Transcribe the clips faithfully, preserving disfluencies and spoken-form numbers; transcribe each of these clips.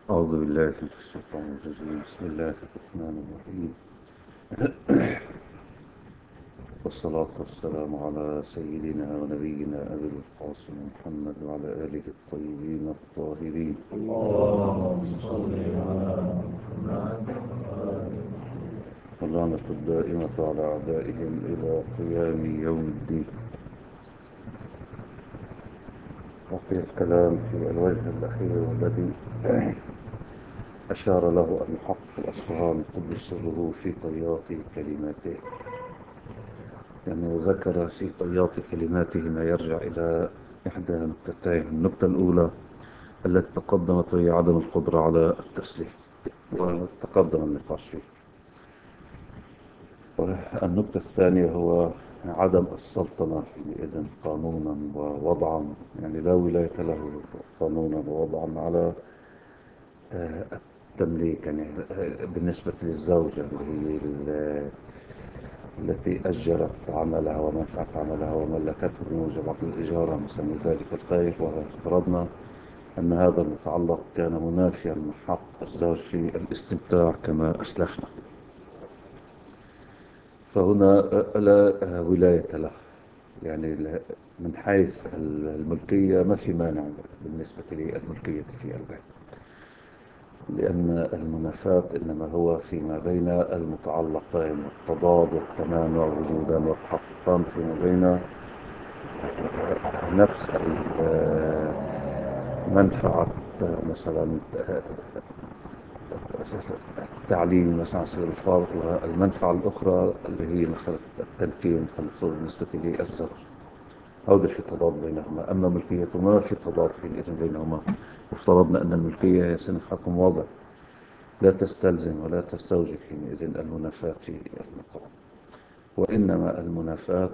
أعوذ بالله من الشيطان الرجيم. بسم الله الرحمن الرحيم. والصلاة والسلام على سيدنا ونبينا أبي القاسم محمد وعلى آله الطيبين الطاهرين. اللهم صل على محمد. واللعنة الدائمة على أعدائهم إلى قيام يوم الدين. وفي الكلام في الوجه الأخير والذي أشار له المحقق الأصفهاني قدس سره في طيات كلماته، لأنه ذكر في طيات كلماته ما يرجع إلى إحدى نقطتين. النقطة الأولى التي تقدمت وهي عدم القدرة على التسليم، وتقدم النقاش فيه. والنقطة الثانية هو عدم السلطنة حينئذ قانونا ووضعا، يعني لا ولاية له قانونا ووضعا على آه، التمليك، يعني آه، بالنسبة للزوجة اللي هي ال- التي أجرت عملها ومنفعة عملها وملكته بموجب عقد الإجارة نسمي ذلك الخير. وافترضنا أن هذا المتعلق كان منافيا لحق الزوج في الاستمتاع كما أسلفنا، فهنا لا ولاية له، يعني من حيث الملكية ما في مانع بالنسبة للملكية في البيت، لأن المنافاة إنما هو فيما بين المتعلقين، والتضاد والتمانع وجودا وتحققا فيما بين نفس المنفعة. مثلا التعليم مثلا على سبيل الفرض، والمنفعة الأخرى اللي هي مثلا التمكين خلصه بالنسبة للزوج، هذا في تضاد بينهما. أما ملكيته ما في تضاد حينئذ بينهما. وافترضنا أن الملكية هي سنة حكم واضح لا تستلزم ولا تستوجب حينئذ المنافاة في المقام، وإنما المنافاة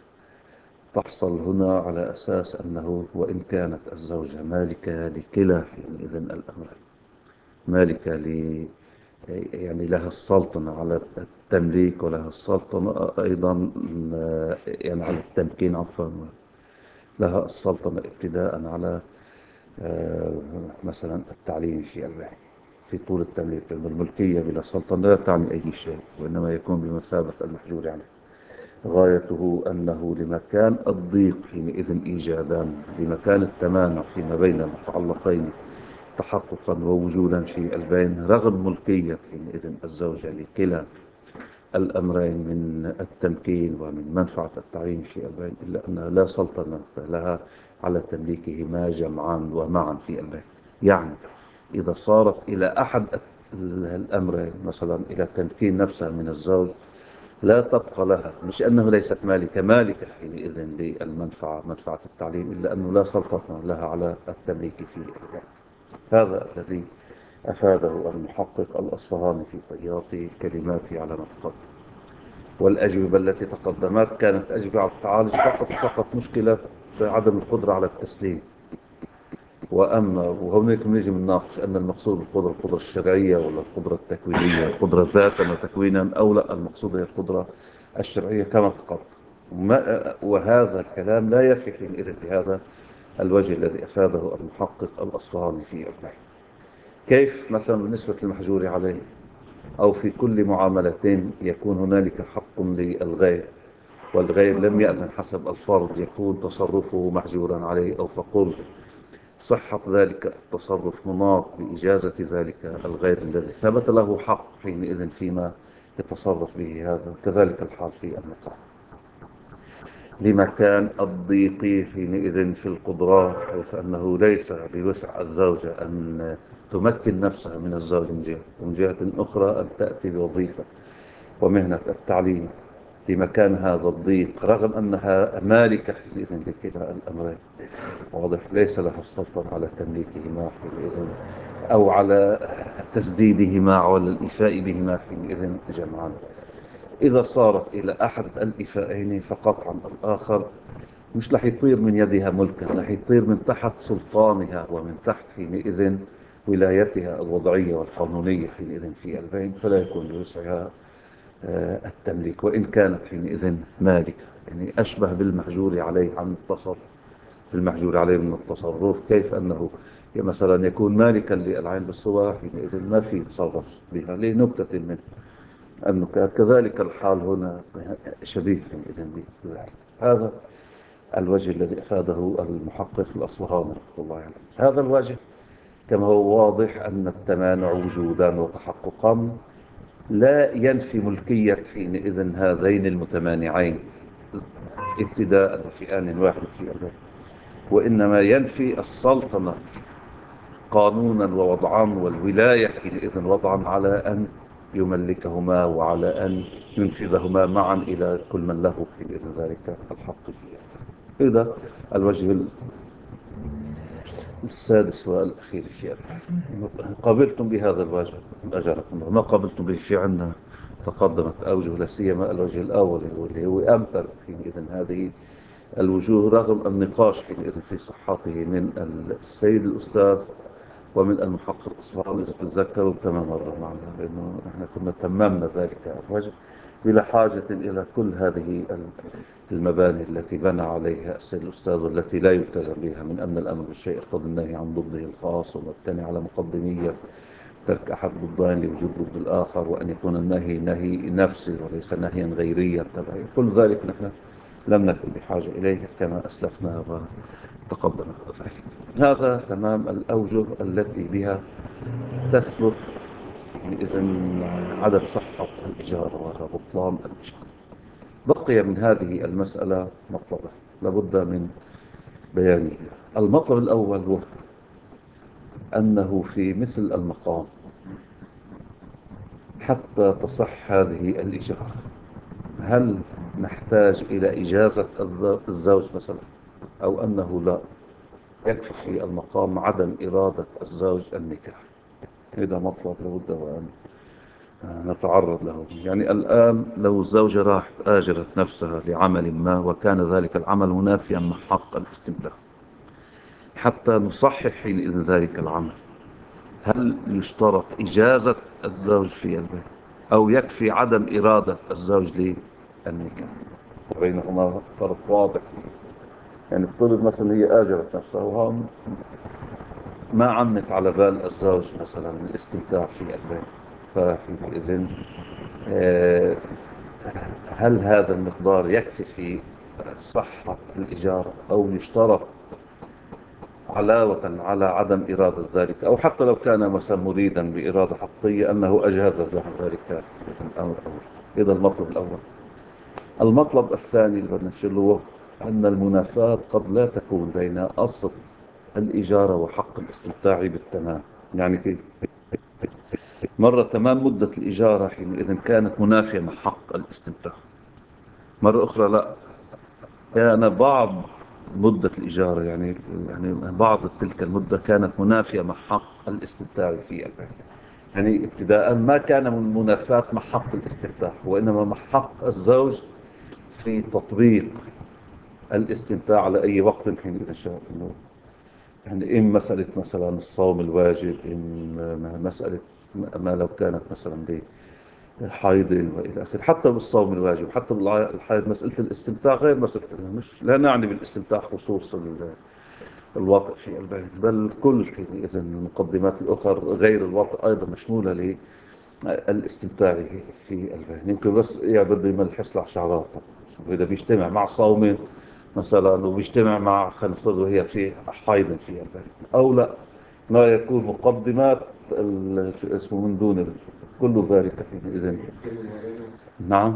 تحصل هنا على أساس أنه وإن كانت الزوجة مالكة لكلا حينئذ الأمرين، مالكة ل يعني لها السلطنة على التمليك ولها السلطنة أيضا يعني على التمكين، عفوا، لها السلطنة ابتداء على آه، مثلا التعليم في البيت في طول التمليك، لأن الملكية بلا سلطنة لا تعني أي شيء، وإنما يكون بمثابة المحجور عليه. غايته أنه لمكان الضيق حينئذ إيجادا، لمكان التمانع فيما بين المتعلقين تحققا ووجودا في البين، رغم ملكية حينئذ الزوجة لكلا الأمرين من التمكين ومن منفعة التعليم في البين، إلا أنها لا سلطنة لها على تمليكهما جمعا ومعا في البين. يعني إذا صارت إلى أحد الأمرين، مثلا إلى تمكين نفسها من الزوج، لا تبقى لها، مش أنه ليست مالكة مالكة حينئذ للمنفعة منفعة التعليم، إلا أنه لا سلطة لها على التمليك في البين. هذا الذي أفاده المحقق الأصفهاني في طيات كلماته على ما تقدم. والأجوبة التي تقدمت كانت أجوبة على تعالج فقط فقط مشكلة عدم القدرة على التسليم. وأما وهناك نيجي بنناقش أن المقصود بالقدرة القدرة الشرعية ولا القدرة التكوينية، القدرة ذاتا وتكوينا، أو لا، المقصود هي القدرة الشرعية كما تقدم. وهذا الكلام لا يفي حينئذ بهذا الوجه الذي أفاده المحقق الأصفهاني في أبنائه. كيف مثلا بالنسبة للمحجور عليه أو في كل معاملتين يكون هنالك حق للغير، والغير لم يأذن حسب الفرض، يكون تصرفه محجورا عليه، أو فقل صحة ذلك التصرف مناط بإجازة ذلك الغير الذي ثبت له حق حينئذ فيما يتصرف به هذا. كذلك الحال في النقاح، لمكان الضيق حينئذ في القدرات، حيث أنه ليس بوسع الزوجة أن تمكن نفسها من الزوج من جهة، ومن جهة أخرى أن تأتي بوظيفة ومهنة التعليم في مكان هذا الضيق، رغم أنها مالكة حينئذ لكلا الأمرين. واضح، ليس لها السلطة على تمليكهما حينئذ، أو على تسديدهما أو على الإيفاء بهما حينئذ جمعا. إذا صارت إلى أحد الإيفائين فقطعا الآخر مش رح يطير من يدها ملكا، رح يطير من تحت سلطانها ومن تحت حينئذ ولايتها الوضعية والقانونية حينئذ في البين، فلا يكون بوسعها آه، التمليك وإن كانت حينئذ مالكة. يعني أشبه بالمحجور عليه عن التصرف، بالمحجور عليه من التصرف، كيف أنه مثلا يكون مالكا للعين، بس هو حينئذ ما في يتصرف بها لنكتة منه النكات. كذلك الحال هنا شبيه حينئذ بذلك. هذا الوجه الذي أفاده المحقق الأصبهاني رحمه الله عليه. هذا الوجه كما هو واضح أن التمانع وجودا وتحققا لا ينفي ملكية حينئذ هذين المتمانعين ابتداء في آن واحد في أبد، وإنما ينفي السلطنة قانونا ووضعا، والولاية حينئذ وضعا، على أن يملكهما وعلى أن ينفذهما معا إلى كل من له حينئذ ذلك الحق فيه. إذا الوجه السادس والأخير في قابلتم بهذا الوجه أجركم، ما قابلتم به في عنا تقدمت أوجه، لا سيما الوجه الأول واللي هو أمثل حينئذ هذه الوجوه رغم النقاش حينئذ في صحته من السيد الأستاذ ومن المحقق الأصفهاني إذا تتذكروا كما مر معنا، لأنه نحن كنا تممنا ذلك الوجه بلا حاجة إلى كل هذه المباني التي بنى عليها السيد الأستاذ والتي لا يلتزم بها، من أن الأمر بالشيء يقتضي النهي عن ضده الخاص، ومبتني على مقدمية ترك أحد ضدين لوجود ضد الآخر، وأن يكون النهي نهي نفسي وليس نهيا غيريا تبعي. كل ذلك نحن لم نكن بحاجة إليه كما أسلفنا وتقدم ذلك. هذا تمام الأوجه التي بها تثبت إذن عدم صحة الإجارة وبطلان الإجارة. بقي من هذه المسألة مطلبة لابد من بيانه. المطلب الأول هو أنه في مثل المقام حتى تصح هذه الإجارة هل نحتاج إلى إجازة الزوج مثلا، أو أنه لا يكفي في المقام عدم إرادة الزوج النكاح؟ هذا مطلب لابد وأن نتعرض له. يعني الآن لو الزوجة راحت آجرت نفسها لعمل ما وكان ذلك العمل منافيا مع حق الاستمتاع، حتى نصحح حينئذ ذلك العمل، هل يشترط إجازة الزوج في البيت أو يكفي عدم إرادة الزوج للنكاح؟ بينهما فرق واضح. يعني افترض مثلا هي آجرت نفسها وهم ما عمت على بال الزوج مثلا الاستمتاع في البيت، فحينئذ آه، هل هذا المقدار يكفي في صحة الإجارة، أو يشترط علاوة على عدم إرادة ذلك، أو حتى لو كان مثلا مريدا بإرادة حقيقية أنه أجاز له ذلك في الأمر الأول؟ إذا المطلب الأول. المطلب الثاني اللي بدنا نشيله أن المنافاة قد لا تكون بين أصل الإجارة وحق الاستمتاع بالتمام. يعني كيف؟ مرة تمام مدة الإجارة حينئذ كانت منافية مع حق الاستمتاع، مرة أخرى لا، كان بعض مدة الإجارة يعني يعني بعض تلك المدة كانت منافية مع حق الاستمتاع في البيت. يعني ابتداء ما كان من منافاة مع حق الاستمتاع، وإنما مع حق الزوج في تطبيق الاستمتاع على أي وقت حين إذا شاء. إنه يعني إن مسألة مثلا الصوم الواجب، إن مسألة ما لو كانت مثلا حيض وإلى آخره، حتى بالصوم الواجب حتى بالحيض مسألة الاستمتاع غير مسألة، مش لا نعني بالاستمتاع خصوص الوطء في البيت، بل كل إذا المقدمات الأخرى غير الوطء أيضا مشمولة للاستمتاع في البيت. يمكن بس يعني بده يملحس له شعرات، إذا بيجتمع مع صوم مثلا وبيجتمع مع خلينا نفترض وهي في حيض في البيت، أو لا ما يكون مقدمات اسمه من دون كل ذلك إذن. نعم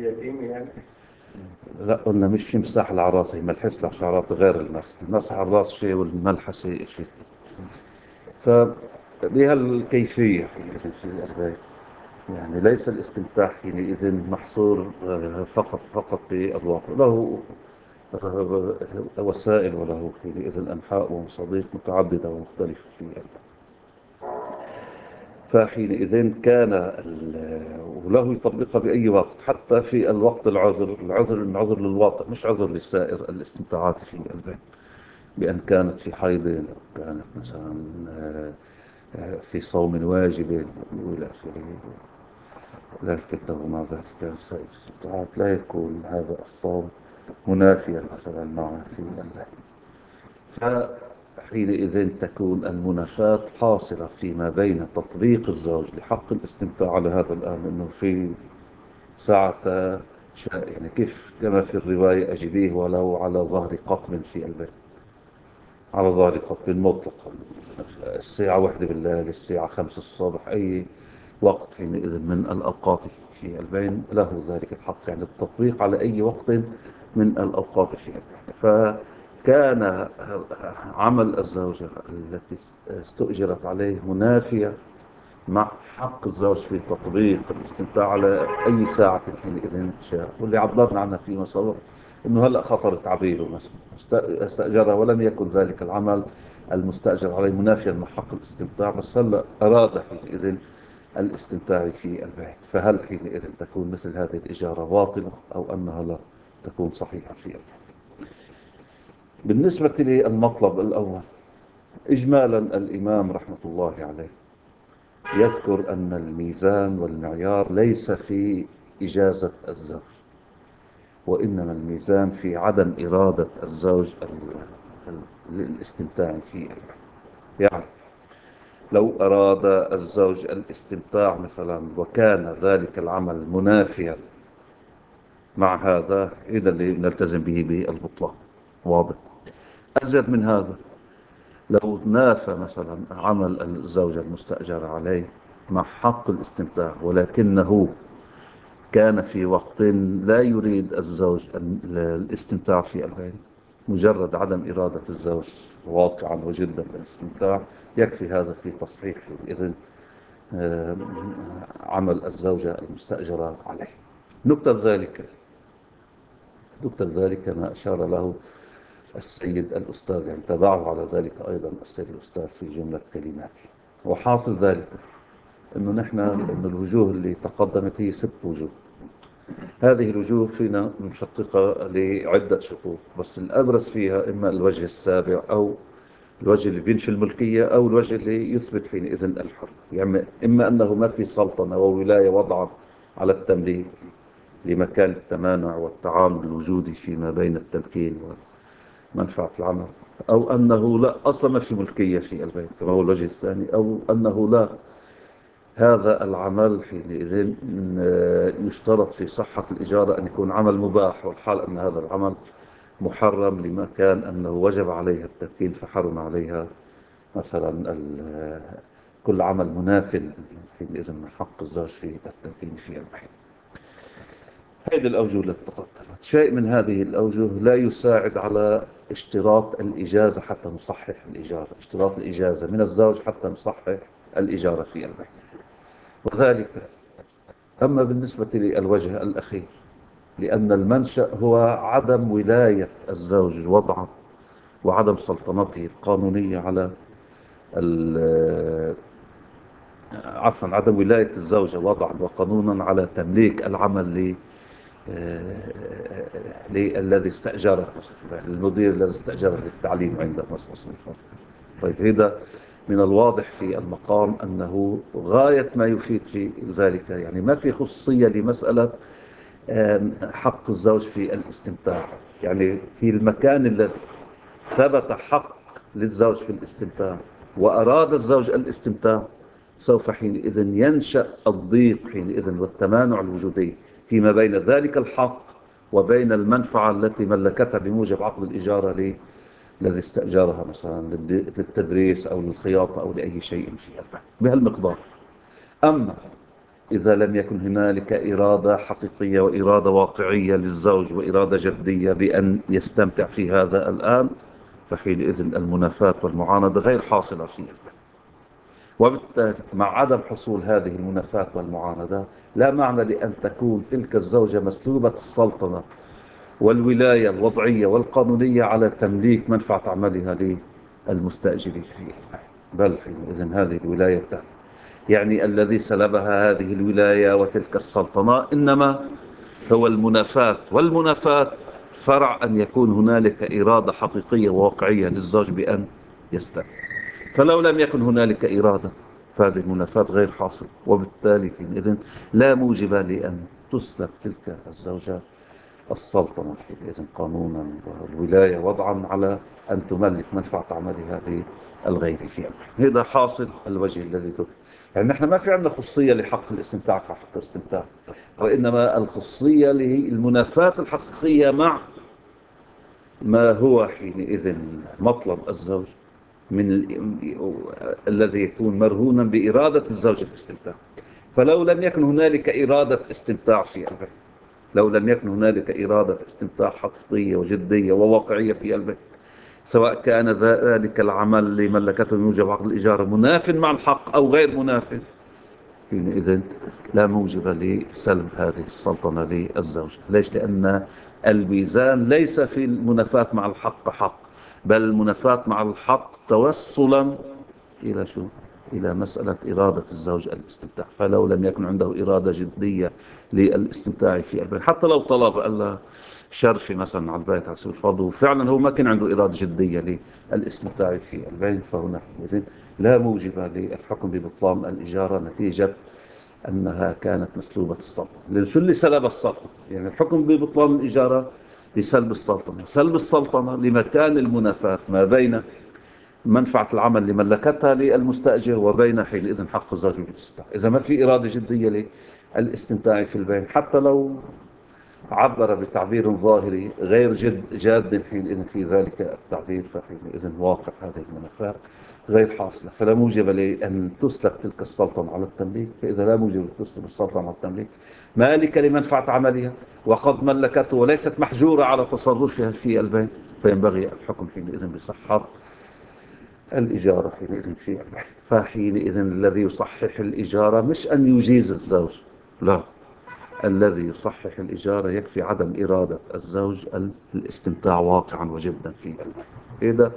لا قلنا مش يمسح العراس، يملحس له شعرات غير المسح. المسح على الراس شيء والملحسة شيء. فبها الكيفية يعني ليس الاستمتاع حينئذ محصور فقط فقط بالواقع، له وسائل وله حينئذ أنحاء ومصادق متعددة ومختلفة فيها. فحينئذ كان وله يطبقها بأي وقت، حتى في الوقت العذر العذر العذر للواقع مش عذر للسائر الاستمتاعات في البيت، بأن كانت في حيض أو كانت مثلا في صوم واجب وإلى آخره، لا يفتك له مع ذلك سائر الاستمتاعات، لا يكون هذا الصوم منافيا مثلا معه في البيت. حينئذ تكون المنافاة حاصلة فيما بين تطبيق الزوج لحق الاستمتاع على هذا الآن، أنه في ساعة شاء، يعني كيف كما في الرواية أجبيه ولو على ظهر قطب في البيت، على ظهر قطب مطلقا، الساعة واحدة بالليل، الساعة خمس الصبح، أي وقت حينئذ من الأوقات في البين له ذلك الحق، يعني التطبيق على أي وقت من الأوقات في البين. فكان عمل الزوجة التي استؤجرت عليه منافية مع حق الزوج في تطبيق الاستمتاع على أي ساعة حينئذ شاء، واللي عبرنا عنها فيما سبق أنه هلأ خطر تعبيره مثلا استأجرها ولم يكن ذلك العمل المستأجر عليه منافيا مع حق الاستمتاع، بس هلأ أراد حينئذ الاستمتاع في البيت، فهل حينئذ تكون مثل هذه الإجارة باطلة أو أنها لا تكون صحيحة في البيت؟ بالنسبة للمطلب الأول إجمالا، الإمام رحمة الله عليه يذكر أن الميزان والمعيار ليس في إجازة الزوج، وإنما الميزان في عدم إرادة الزوج للاستمتاع فيه. يعني لو أراد الزوج الاستمتاع مثلا وكان ذلك العمل منافيا مع هذا، إذا اللي نلتزم به بالبطلان. واضح؟ أزيد من هذا، لو نافى مثلا عمل الزوجة المستأجر عليه مع حق الاستمتاع، ولكنه كان في وقت لا يريد الزوج الاستمتاع في البيت، مجرد عدم إرادة الزوج واقعا وجدا بالاستمتاع، يكفي هذا في تصحيح إذن عمل الزوجة المستأجرة عليه. نكتة ذلك نكتة ذلك ما أشار له السيد الأستاذ، يعني تبعه على ذلك أيضا السيد الأستاذ في جملة كلماته. وحاصل ذلك أنه نحن أن الوجوه اللي تقدمت هي ست وجوه، هذه الوجوه فينا مشققة لعدة شقوق، بس الأبرز فيها إما الوجه السابع أو الوجه اللي بينفي الملكية أو الوجه اللي يثبت حينئذ الحر. يعني إما أنه ما في سلطنة وولاية وضعا على التمليك لمكان التمانع والتعامل الوجودي فيما بين التمكين ومنفعة العمل، أو أنه لا أصلا ما في ملكية في البيت كما هو الوجه الثاني، أو أنه لا، هذا العمل حينئذ يشترط في صحة الإجارة أن يكون عمل مباح، والحال أن هذا العمل محرم لما كان أنه وجب عليها التمكين فحرم عليها مثلا كل عمل مناف حينئذ من حق الزوج في التمكين في البيت. هذه الأوجه التي تقدمت، شيء من هذه الأوجه لا يساعد على اشتراط الإجازة حتى نصحح الإجارة، اشتراط الإجازة من الزوج حتى نصحح الإجارة في البيت. وذلك أما بالنسبة للوجه الأخير، لأن المنشأ هو عدم ولاية الزوج وضعا وعدم سلطنته القانونية على عفوا عدم ولاية الزوجة وضعا وقانونا على تمليك العمل للذي استأجره، المدير الذي استأجره للتعليم عند مصر. طيب هذا من الواضح في المقام أنه غاية ما يفيد في ذلك، يعني ما في خصوصية لمسألة حق الزوج في الاستمتاع. يعني في المكان الذي ثبت حق للزوج في الاستمتاع وأراد الزوج الاستمتاع، سوف حينئذ ينشأ الضيق حينئذ والتمانع الوجودي فيما بين ذلك الحق وبين المنفعة التي ملكتها بموجب عقد الإجارة الذي استأجرها مثلا للتدريس أو للخياطة أو لأي شيء في البيت بهالمقدار. أما إذا لم يكن هنالك إرادة حقيقية وإرادة واقعية للزوج وإرادة جدية بأن يستمتع في هذا الآن، فحينئذ المنافاة والمعاندة غير حاصلة فيه. وبالتالي مع عدم حصول هذه المنافاة والمعاندة لا معنى لأن تكون تلك الزوجة مسلوبة السلطنة والولاية الوضعية والقانونية على تمليك منفعة عملها للمستأجرين فيه، بل حينئذ هذه الولاية يعني الذي سلبها هذه الولاية وتلك السلطنة إنما هو المنافاة، والمنافاة فرع أن يكون هنالك إرادة حقيقية وواقعية للزوج بأن يستمتع. فلو لم يكن هنالك إرادة فهذه المنافاة غير حاصلة، وبالتالي حينئذ لا موجب لأن تسلب تلك الزوجة السلطنة حينئذ قانونا والولاية وضعا على أن تملك منفعة عملها للغير فيها. هذا حاصل الوجه الذي ذكر. يعني نحن ما في عندنا خصية لحق الاستمتاع كحق الاستمتاع، وإنما الخصية للمنافاة الحقيقية مع ما هو حينئذ مطلب الزوج من ال... الذي يكون مرهونا بإرادة الزوج الاستمتاع. فلو لم يكن هنالك إرادة استمتاع في البيت، لو لم يكن هنالك إرادة استمتاع حقيقية وجدية وواقعية في البيت، سواء كان ذلك العمل لملكته يوجب عقد الإجارة مناف مع الحق أو غير مناف، حينئذ لا موجب لسلب هذه السلطنة للزوج. ليش؟ لأن الميزان ليس في المنافاة مع الحق حق، بل المنافاة مع الحق توصلا إلى شو؟ إلى مسألة إرادة الزوج الاستمتاع. فلو لم يكن عنده إرادة جدية للاستمتاع في البيت، حتى لو طلب ألا شرفي مثلا على البيت على سبيل الفرض، وفعلا هو ما كان عنده إرادة جدية للاستمتاع في البيت، فهنا لا موجب للحكم ببطلان الإجارة نتيجة أنها كانت مسلوبة السلطنة. شو اللي سلب السلطنة؟ يعني الحكم ببطلان الإجارة لسلب السلطنة، سلب السلطنة لمكان المنافاة ما بين منفعة العمل اللي ملكتها للمستأجر وبين حينئذ حق الزوج بالاستمتاع. إذا ما في إرادة جدية للاستمتاع في البيت، حتى لو عبر بتعبير ظاهري غير جد جاد حينئذ في ذلك التعبير، فحينئذ واقع هذه المنافاة غير حاصلة، فلا موجب لأن تسلب تلك السلطنة على التمليك. فإذا لا موجب تسلب السلطنة على التمليك مالك لمنفعة عملها وقد ملكته وليست محجورة على تصرفها في البيت، فينبغي الحكم حينئذ بصحة الإجارة حينئذ في البيت. فحينئذ الذي يصحح الإجارة مش أن يجيز الزوج، لا، الذي يصحح الإجارة يكفي عدم إرادة الزوج الاستمتاع واقعا وجدا في البيت. هذا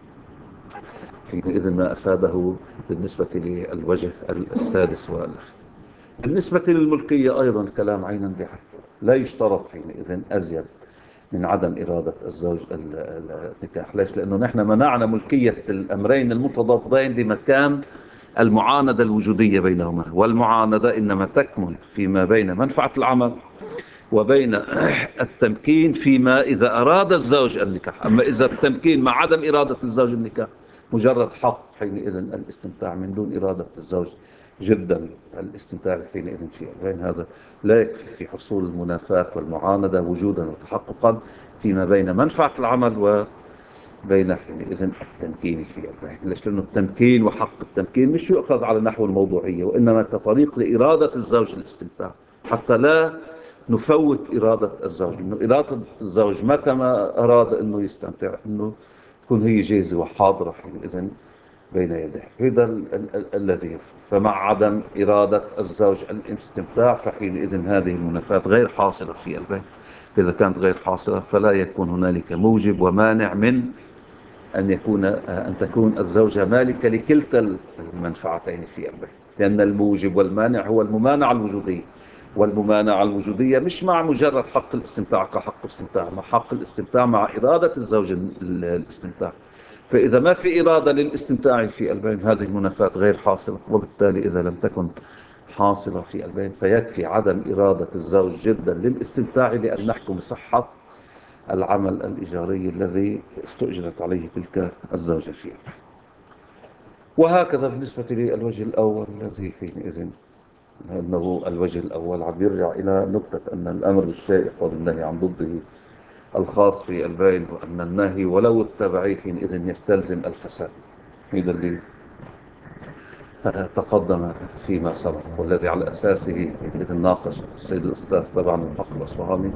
حينئذ ما أفاده بالنسبة للوجه السادس والأخير. بالنسبة للملكية أيضا كلام عينا بحق، لا يشترط حينئذ أزيد من عدم إرادة الزوج النكاح. ليش؟ لأنه نحن منعنا ملكية الأمرين المتضادين لمكان المعاندة الوجودية بينهما، والمعاندة إنما تكمن فيما بين منفعة العمل وبين التمكين فيما إذا أراد الزوج النكاح. أما إذا التمكين مع عدم إرادة الزوج النكاح مجرد حق حينئذ الاستمتاع من دون إرادة الزوج جدا الاستمتاع حينئذ في بين هذا لا يكفي في حصول المنافاة والمعاندة وجودا وتحققا فيما بين منفعة العمل وبين حينئذ التمكين في البين. ليش؟ لأنه التمكين وحق التمكين مش يؤخذ على نحو الموضوعية، وإنما كطريق لإرادة الزوج الاستمتاع، حتى لا نفوت إرادة الزوج. إنه إرادة الزوج متى ما أراد أنه يستمتع أنه تكون هي جاهزة وحاضرة حينئذ بين يديه. هذا ال ال الذي فمع عدم إرادة الزوج الاستمتاع فحينئذ هذه المنافاة غير حاصلة في البيت. إذا كانت غير حاصلة فلا يكون هنالك موجب ومانع من أن يكون أن تكون الزوجة مالكة لكلتا المنفعتين في البيت، لأن الموجب والمانع هو الممانعة الوجودية، والممانعة الوجودية مش مع مجرد حق الاستمتاع كحق الاستمتاع، مع حق الاستمتاع مع إرادة الزوج الاستمتاع. فإذا ما في إرادة للاستمتاع في البين هذه المنافاة غير حاصلة، وبالتالي إذا لم تكن حاصلة في البين فيكفي عدم إرادة الزوج جدا للاستمتاع لأن نحكم بصحة العمل الإيجاري الذي استؤجرت عليه تلك الزوجة فيه. وهكذا بالنسبة للوجه الأول الذي حينئذ أنه الوجه الأول عم يرجع إلى نقطة أن الأمر بالشيء والنهي عن ضده الخاص في البين، وأن النهي ولو اتبعيه حينئذ يستلزم الفساد. هذا اللي تقدم فيما سبق، والذي على أساسه حينئذ ناقش السيد الأستاذ طبعا الحق الأصفهاني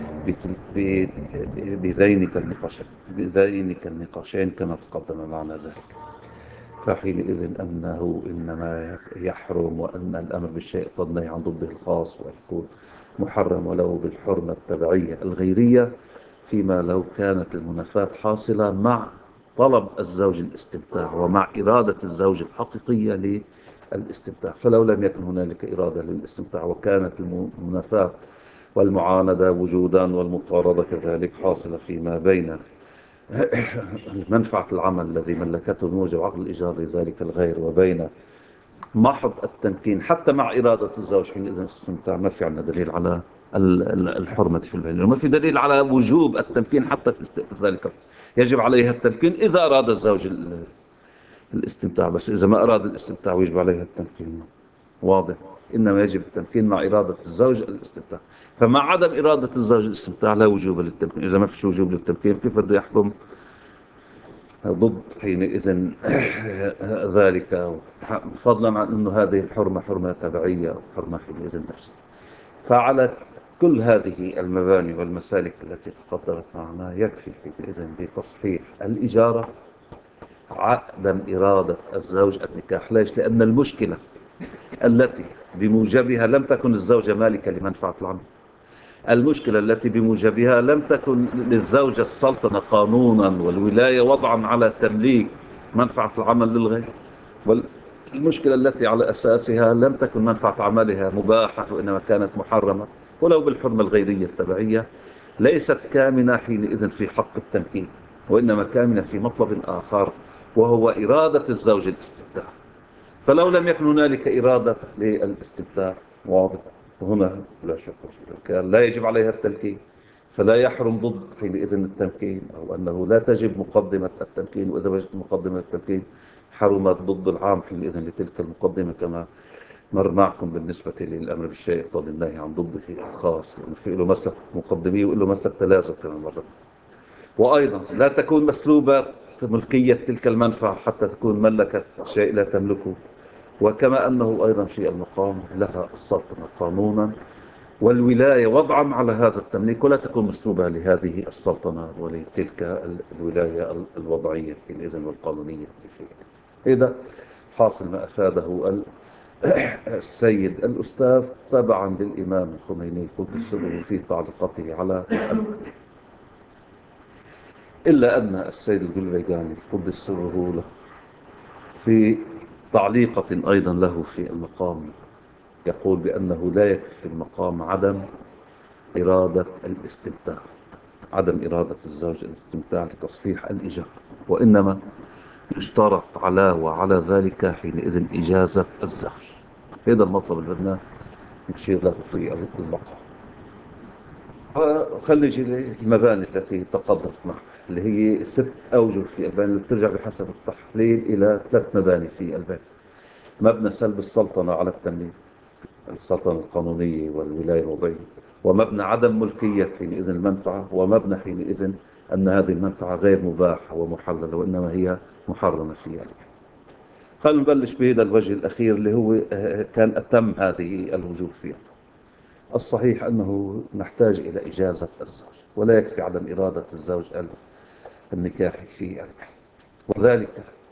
بذينك النقاشين بذينك النقاشين كما تقدم معنا ذلك. فحينئذ أنه إنما يحرم وأن الأمر بالشيء النهي عن ضده الخاص ويكون محرم ولو بالحرمة التبعية الغيرية فيما لو كانت المنافاة حاصلة مع طلب الزوج الاستمتاع ومع إرادة الزوج الحقيقية للاستمتاع. فلو لم يكن هنالك إرادة للاستمتاع وكانت المنافاة والمعاندة وجودا والمطاردة كذلك حاصلة فيما بين منفعة العمل الذي ملكته موجب عقد الإيجار لذلك الغير وبين محض التمكين حتى مع إرادة الزوج حينئذ الاستمتاع، ما في عندنا دليل على ال- ال- الحرمة في البين، وما في دليل على وجوب التمكين حتى في است- في ذلك. يجب عليها التمكين إذا أراد الزوج ال- الاستمتاع، بس إذا ما أراد الاستمتاع ويجب عليها التمكين. واضح. إنما يجب التمكين مع إرادة الزوج الاستمتاع. فمع عدم إرادة الزوج الاستمتاع لا وجوب للتمكين. إذا ما فيش وجوب للتمكين كيف بده يحكم ضد حينئذ ذلك، فضلا عن أنه هذه الحرمة حرمة تبعية أو حرمة حينئذ نفسها. فعلى كل هذه المباني والمسالك التي تقدرت معنا يكفي حينئذ بتصحيح الإجارة عدم إرادة الزوج النكاح. ليش؟ لأن المشكلة التي بموجبها لم تكن الزوجة مالكة لمنفعة العمل. المشكلة التي بموجبها لم تكن للزوجة السلطنة قانونا والولاية وضعا على تمليك منفعة العمل للغير. والمشكلة التي على أساسها لم تكن منفعة عملها مباحة وإنما كانت محرمة ولو بالحرمة الغيرية التبعية، ليست كامنة حينئذ في حق التمكين، وإنما كامنة في مطلب آخر وهو إرادة الزوج الاستمتاع. فلو لم يكن هنالك إرادة للاستمتاع، واضح، هنا لا شك كان لا يجب عليها التمكين، فلا يحرم ضد حينئذ التمكين، أو أنه لا تجب مقدمة التمكين، وإذا وجدت مقدمة التمكين حرمت ضد العام حينئذ لتلك المقدمة، كما مر معكم بالنسبة للأمر بالشيء يقتضي النهي عن ضده الخاص، لأنه في له مسلك مقدمي وله مسلك تلازم كما مرة. وأيضا لا تكون مسلوبة ملكية تلك المنفعة حتى تكون ملكت شيء لا تملكه. وكما أنه أيضا في المقام لها السلطنة قانونا والولاية وضعا على هذا التمليك، ولا تكون مسلوبة لهذه السلطنة ولتلك الولاية الوضعية الإذن والقانونية فيها. إذا حاصل ما أفاده ال- السيد الأستاذ تبعا للإمام الخميني قدس سره في تعليقاته على الأمر. إلا أن السيد الجلبيجاني قدس سره له في تعليقة أيضا له في المقام يقول بأنه لا يكفي في المقام عدم إرادة الاستمتاع، عدم إرادة الزوج الاستمتاع لتصحيح الإجارة، وإنما يشترط على وعلى ذلك حينئذ إجازة الزوج. هذا المطلب اللي بدنا نشير له في المقام. خلي نجي للمباني التي تقدمت معنا اللي هي ست أوجه في الباني، اللي بترجع بحسب التحليل إلى ثلاث مباني في الباني: مبنى سلب السلطنة على التمليك، السلطنة القانونية والولاية الوضعية، ومبنى عدم ملكية حينئذ المنفعة، ومبنى حينئذ أن هذه المنفعة غير مباحة ومحللة وإنما هي محرمة فيها. خلينا نبلش بهذا الوجه الأخير اللي هو كان أتم هذه الوجوه فيها. الصحيح أنه نحتاج إلى إجازة الزوج، ولا يكفي عدم إرادة الزوج النكاح في، وذلك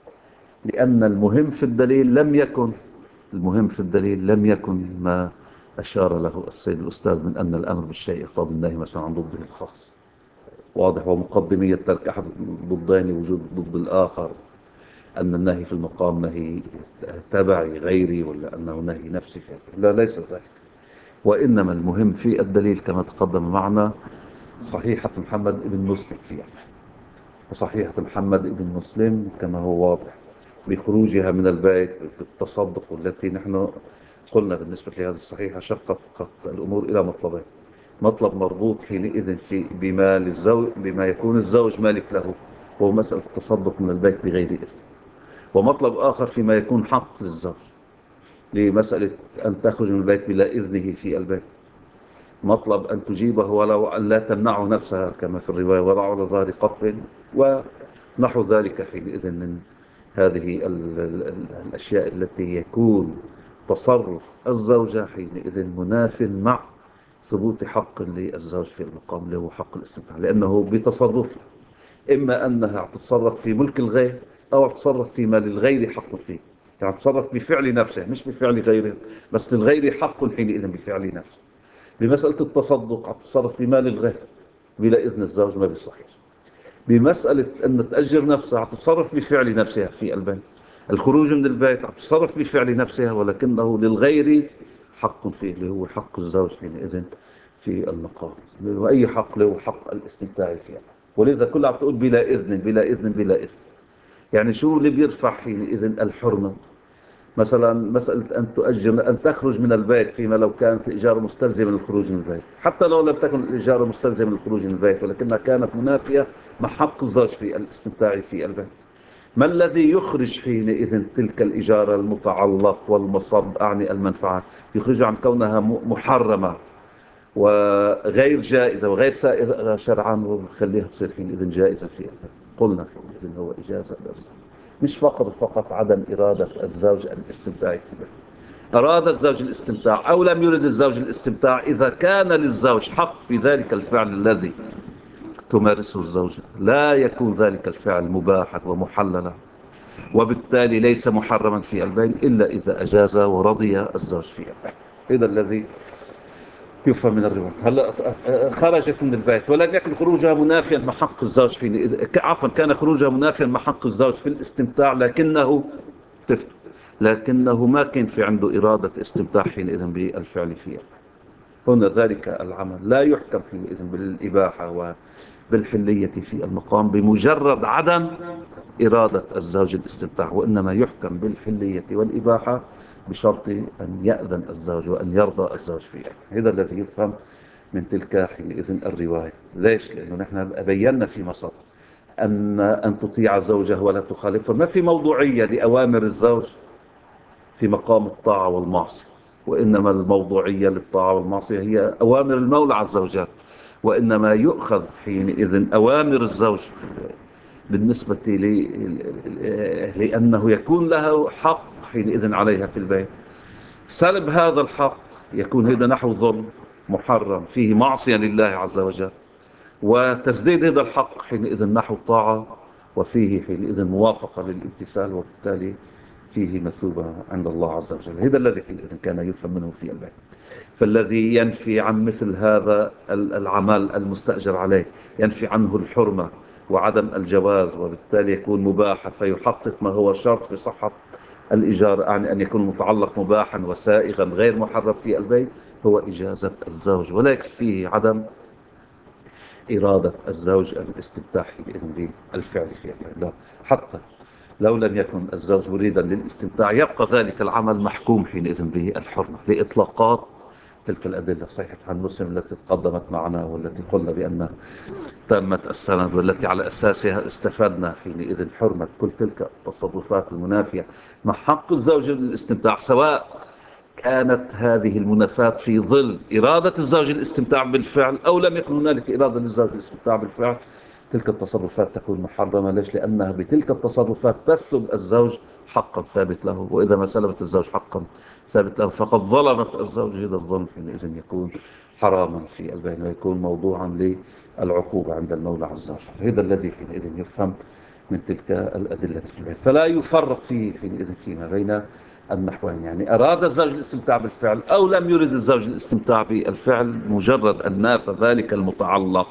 لأن المهم في الدليل لم يكن المهم في الدليل لم يكن ما أشار له السيد الأستاذ من أن الأمر بالشيء يقتضي النهي مثلا عن ضده الخاص. واضح. ومقدمية ترك أحد ضدين وجود ضد الآخر، أن النهي في المقام نهي تبعي غيري ولا أنه نهي نفسي فيه. لا، ليس ذلك. وإنما المهم في الدليل كما تقدم معنا صحيحة محمد بن مسلم فيها، وصحيحة محمد بن مسلم كما هو واضح بخروجها من البيت بالتصدق، والتي نحن قلنا بالنسبة لهذه الصحيحة شقت الأمور إلى مطلبين: مطلب مربوط حينئذ في بما للزوج بما يكون الزوج مالك له، وهو مسألة التصدق من البيت بغير إذن، ومطلب آخر فيما يكون حق للزوج لمسألة أن تخرج من البيت بلا إذنه في البيت، مطلب أن تجيبه ولو أن لا تمنعه نفسها كما في الرواية وضع على ظهر قطر ونحو ذلك حينئذ من هذه ال ال الأشياء التي يكون تصرف الزوجة حينئذ مناف مع ثبوت حق للزوج في المقام اللي هو حق الاستمتاع، لأنه بتصرف إما أنها تتصرف في ملك الغير أو تتصرف فيما للغير حق فيه، يعني تتصرف بفعل نفسه مش بفعل غيره، بس للغير حق حينئذ بفعل نفسه. بمسألة التصدق عم تتصرف في مال الغير بلا إذن الزوج ما بيصحيح. بمسألة أن تأجر نفسها عم تتصرف بفعل نفسها في البيت. الخروج من البيت عم تتصرف بفعل نفسها ولكنه للغير حق فيه اللي هو حق الزوج حينئذ في المقام، وأي حق له حق الاستمتاع فيها. ولذا كل عم تقول بلا إذن بلا إذن بلا إذن، يعني شو اللي بيرفع حينئذ الحرمة؟ مثلا مسألة أن تؤجر أن تخرج من البيت فيما لو كانت الإجارة مستلزمة للخروج من البيت، حتى لو لم تكن الإجارة مستلزمة للخروج من البيت ولكنها كانت منافية مع حق الزوج في الاستمتاع في البيت. ما الذي يخرج حينئذ تلك الإجارة المتعلق والمصب أعني المنفعة، يخرج عن كونها محرمة وغير جائزة وغير سائغة شرعا وخليها تصير حينئذ جائزة في البيت؟ قلنا حينئذ هو إجازة بس، مش فقط فقط عدم إرادة الزوج الاستمتاع في البيت. أراد الزوج الاستمتاع أو لم يرد الزوج الاستمتاع، إذا كان للزوج حق في ذلك الفعل الذي تمارسه الزوجة لا يكون ذلك الفعل مباحا ومحللا، وبالتالي ليس محرما في البين إلا إذا أجاز ورضي الزوج في البين. هذا الذي يفهم من الرواية. هلا خرجت من البيت ولم يكن خروجها منافيا مع حق الزوج حين عفوا كان خروجها منافيا مع حق الزوج في الاستمتاع، لكنه تفت لكنه ما كان في عنده إرادة استمتاع حينئذ بالفعل فيه. هنا ذلك العمل لا يحكم حينئذ بالإباحة وبالحلية في المقام بمجرد عدم إرادة الزوج الاستمتاع، وإنما يحكم بالحلية والإباحة بشرط أن يأذن الزوج وأن يرضى الزوج فيه. هذا الذي يفهم من تلك حينئذ الرواية. ليش؟ لأنه نحن بينا في مصر أن أن تطيع زوجه ولا تخالفه، ما في موضوعية لأوامر الزوج في مقام الطاعة والمعصية، وإنما الموضوعية للطاعة والمعصية هي أوامر المولى عز وجل، وإنما يؤخذ حينئذ أوامر الزوج بالنسبة لي لأنه يكون له حق حينئذ عليها في البيت. سلب هذا الحق يكون هذا نحو ظلم محرم فيه معصية لله عز وجل، وتسديد هذا الحق حينئذ نحو طاعة وفيه حينئذ موافقة للامتثال، وبالتالي فيه مثوبة عند الله عز وجل. هذا الذي حينئذ كان يفهم منه في البيت. فالذي ينفي عن مثل هذا العمل المستأجر عليه ينفي عنه الحرمة وعدم الجواز، وبالتالي يكون مباحا فيحقق ما هو شرط في صحة الإيجار، يعني أن يكون متعلق مباحا وسائغا غير محرم في البيت، هو إجازة الزوج، ولا يكفيه عدم إرادة الزوج الاستمتاع بإذن بالفعل في البيت. لا، حتى لو لم يكن الزوج مريدا للاستمتاع يبقى ذلك العمل محكوم حينئذ به الحرمة لإطلاقات تلك الأدلة صحيحة عن مسلم التي تقدمت معنا والتي قلنا بأن تمت السند، والتي على أساسها استفدنا حينئذ حرمة كل تلك التصرفات المنافية مع حق الزوج للاستمتاع، سواء كانت هذه المنافاة في ظل إرادة الزوج الاستمتاع بالفعل أو لم يكن هنالك إرادة للزوج الاستمتاع بالفعل. تلك التصرفات تكون محرمة. ليش؟ لأنها بتلك التصرفات تسلب الزوج حقا ثابت له، وإذا ما سلبت الزوج حقا ثابت له فقد ظلمت الزوج. هذا الظلم حينئذ يكون حراما في البين ويكون موضوعا للعقوبة عند المولى عز وجل. هذا الذي حينئذ يفهم من تلك الأدلة في البين. فلا يفرق فيه حينئذ فيما بين النحوين، يعني أراد الزوج الاستمتاع بالفعل أو لم يرد الزوج الاستمتاع بالفعل، مجرد أن نافى ذلك المتعلق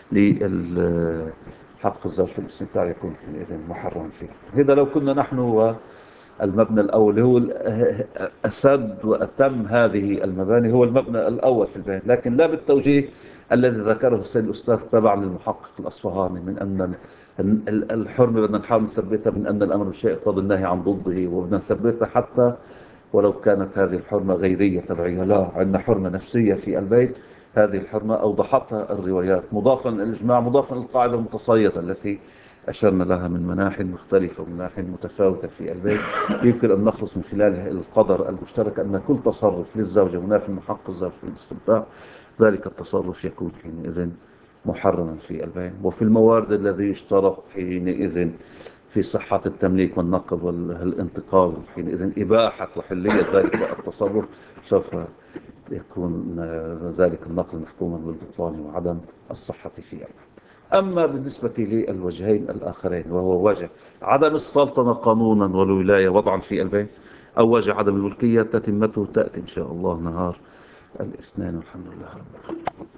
لحق الزوج في الاستمتاع يكون حينئذ محرم فيه. هذا لو كنا نحن والمبنى الأول هو أسد وأتم هذه المباني هو المبنى الأول في البيان، لكن لا بالتوجيه الذي ذكره السيد الأستاذ تبع للمحقق الأصفهاني من أن الحرمة بدنا نحاول نثبتها من أن الأمر بالشيء يقتضي النهي عن ضده، وبدنا نثبتها حتى ولو كانت هذه الحرمة غيرية تبعية. لا، عندنا حرمة نفسية في البيت، هذه الحرمة أوضحتها الروايات مضافا للإجماع مضافا للقاعدة المتصيدة التي أشرنا لها من مناحي مختلفة ومناحي متفاوتة في البيت، يمكن أن نخلص من خلالها القدر المشترك أن كل تصرف للزوجة مناف من حق الزوج في الاستمتاع ذلك التصرف يكون حينئذ محرما في البيع. وفي الموارد الذي يشترط حينئذ في صحة التمليك والنقل والانتقال حينئذ إباحة وحلية ذلك التصرف، سوف يكون ذلك النقل محكوما بالبطلان وعدم الصحة فيه. أما بالنسبة للوجهين الآخرين وهو وجه عدم السلطنة قانونا والولاية وضعا في البيت أو وجه عدم الملكية، تتمته تأتي إن شاء الله نهار الاثنين، والحمد لله رب العالمين.